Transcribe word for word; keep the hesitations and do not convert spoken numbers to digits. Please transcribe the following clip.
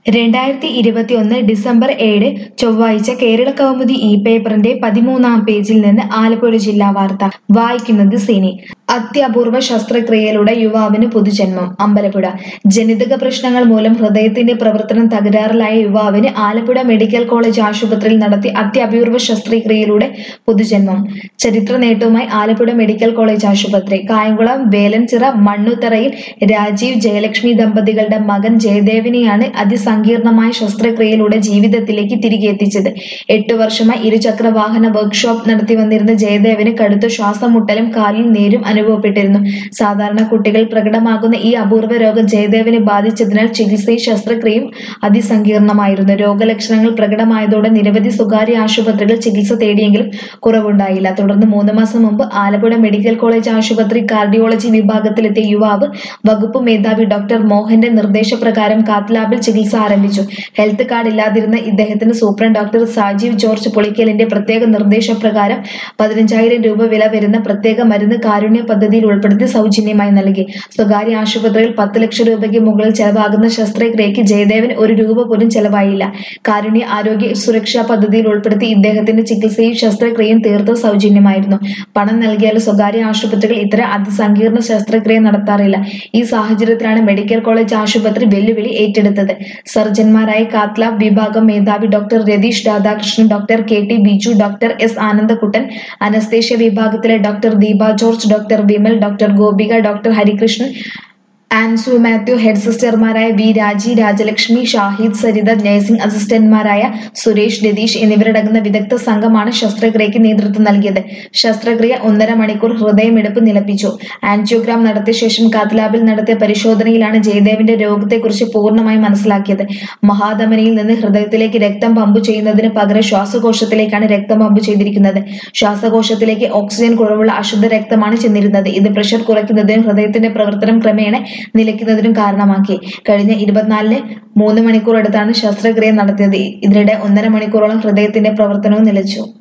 രണ്ടായിരത്തി ഇരുപത്തിയൊന്ന് ഡിസംബർ ഏഴ് ചൊവ്വാഴ്ച കേരള കൗമുദി ഇ പേപ്പറിന്റെ പതിമൂന്നാം പേജിൽ നിന്ന് ആലപ്പുഴ ജില്ലാ വാർത്ത വായിക്കുന്നത് സിനി. അത്യപൂർവ ശസ്ത്രക്രിയയിലൂടെ യുവാവിന് പുതുജന്മം. അമ്പലപ്പുഴ. ജനിതക പ്രശ്നങ്ങൾ മൂലം ഹൃദയത്തിന്റെ പ്രവർത്തനം തകരാറിലായ യുവാവിന് ആലപ്പുഴ മെഡിക്കൽ കോളേജ് ആശുപത്രിയിൽ നടത്തിയ അത്യപൂർവ ശസ്ത്രക്രിയയിലൂടെ പുതുജന്മം. ചരിത്ര നേട്ടവുമായി ആലപ്പുഴ മെഡിക്കൽ കോളേജ് ആശുപത്രി. കായംകുളം വേലൻചിറ മണ്ണുത്തറയിൽ രാജീവ് ജയലക്ഷ്മി ദമ്പതികളുടെ മകൻ ജയദേവിനെയാണ് അതിസങ്കീർണമായ ശസ്ത്രക്രിയയിലൂടെ ജീവിതത്തിലേക്ക് തിരികെ എത്തിച്ചത്. എട്ടു വർഷമായി ഇരുചക്ര വാഹന വർക്ക്ഷോപ്പ് നടത്തി വന്നിരുന്ന ജയദേവിന് കടുത്ത ശ്വാസമുട്ടലും കാലിൽ നീരും അനുഭവപ്പെട്ടിരുന്നു. സാധാരണ കുട്ടികൾ പ്രകടമാകുന്ന ഈ അപൂർവ രോഗം ജയദേവിനെ ബാധിച്ചതിനാൽ ചികിത്സയും ശസ്ത്രക്രിയയും അതിസങ്കീർണമായിരുന്നു. രോഗലക്ഷണങ്ങൾ പ്രകടമായതോടെ നിരവധി സ്വകാര്യ ആശുപത്രികൾ ചികിത്സ തേടിയെങ്കിലും കുറവുണ്ടായില്ല. തുടർന്ന് മൂന്ന് മാസം മുമ്പ് ആലപ്പുഴ മെഡിക്കൽ കോളേജ് ആശുപത്രി കാർഡിയോളജി വിഭാഗത്തിലെത്തിയ യുവാവ് വകുപ്പ് മേധാവി ഡോക്ടർ മോഹന്റെ നിർദ്ദേശപ്രകാരം കാത്ത് ലാബിൽ ചികിത്സ ആരംഭിച്ചു. ഹെൽത്ത് കാർഡ് ഇല്ലാതിരുന്ന ഇദ്ദേഹത്തിന് സൂപ്രണ്ട് ഡോക്ടർ സാജീവ് ജോർജ് പുളിക്കലിന്റെ പ്രത്യേക നിർദ്ദേശപ്രകാരം പതിനഞ്ചായിരം രൂപ വില വരുന്ന പ്രത്യേക മരുന്ന് കാരുണ്യ പദ്ധതിയിൽ ഉൾപ്പെടുത്തി സൗജന്യമായി നൽകി. സ്വകാര്യ ആശുപത്രിയിൽ പത്ത് ലക്ഷം രൂപയ്ക്ക് മുകളിൽ ചെലവാകുന്ന ശസ്ത്രക്രിയയ്ക്ക് ജയദേവൻ ഒരു രൂപ പോലും ചെലവായില്ല. കാരുണ്യ ആരോഗ്യ സുരക്ഷാ പദ്ധതിയിൽ ഉൾപ്പെടുത്തി ഇദ്ദേഹത്തിന്റെ ചികിത്സയും ശസ്ത്രക്രിയയും തീർത്തും സൗജന്യമായിരുന്നു. പണം നൽകിയാലും സ്വകാര്യ ആശുപത്രികൾ ഇത്തരം അതിസങ്കീർണ ശസ്ത്രക്രിയ നടത്താറില്ല. ഈ സാഹചര്യത്തിലാണ് മെഡിക്കൽ കോളേജ് ആശുപത്രി വെല്ലുവിളി ഏറ്റെടുത്തത്. സർജൻമാരായ കാത്ത് ലാബ് വിഭാഗം മേധാവി doctor Ratheesh Radhakrishnan, doctor K T Biju, doctor S Anandakuttan, anaesthesia വിഭാഗത്തിലെ doctor Deepa George, doctor Vimal, doctor Gopika, doctor Harikrishnan, Ansu Mathew, head സിസ്റ്റർമാരായ വി രാജി, രാജലക്ഷ്മി, ഷാഹിദ്, സരിത, നഴ്സിംഗ് അസിസ്റ്റന്റുമാരായ സുരേഷ്, രതീഷ് എന്നിവരടങ്ങുന്ന വിദഗ്ധ സംഘമാണ് ശസ്ത്രക്രിയയ്ക്ക് നേതൃത്വം നൽകിയത്. ശസ്ത്രക്രിയ ഒന്നര മണിക്കൂർ ഹൃദയമിടിപ്പ് നിലപ്പിച്ചു. ആൻജിയോഗ്രാം നടത്തിയ ശേഷം കാത്ത് ലാബിൽ നടത്തിയ പരിശോധനയിലാണ് ജയദേവിന്റെ രോഗത്തെക്കുറിച്ച് പൂർണ്ണമായി മനസ്സിലാക്കിയത്. മഹാധമനിയിൽ നിന്ന് ഹൃദയത്തിലേക്ക് രക്തം പമ്പ് ചെയ്യുന്നതിന് പകരം ശ്വാസകോശത്തിലേക്കാണ് രക്തം പമ്പ് ചെയ്തിരിക്കുന്നത്. ശ്വാസകോശത്തിലേക്ക് ഓക്സിജൻ കുറവുള്ള അശുദ്ധ രക്തമാണ് ചെന്നിരുന്നത്. ഇത് പ്രഷർ കുറയ്ക്കുന്നതിനും ഹൃദയത്തിന്റെ പ്രവർത്തനം ക്രമേണ നിലയ്ക്കുന്നതിനും കാരണമാക്കി. കഴിഞ്ഞ ഇരുപത്തിനാലിന് മൂന്ന് മണിക്കൂർ എടുത്താണ് ശസ്ത്രക്രിയ നടത്തിയത്. ഇതിനിടെ ഒന്നര മണിക്കൂറോളം ഹൃദയത്തിന്റെ പ്രവർത്തനവും നിലച്ചു.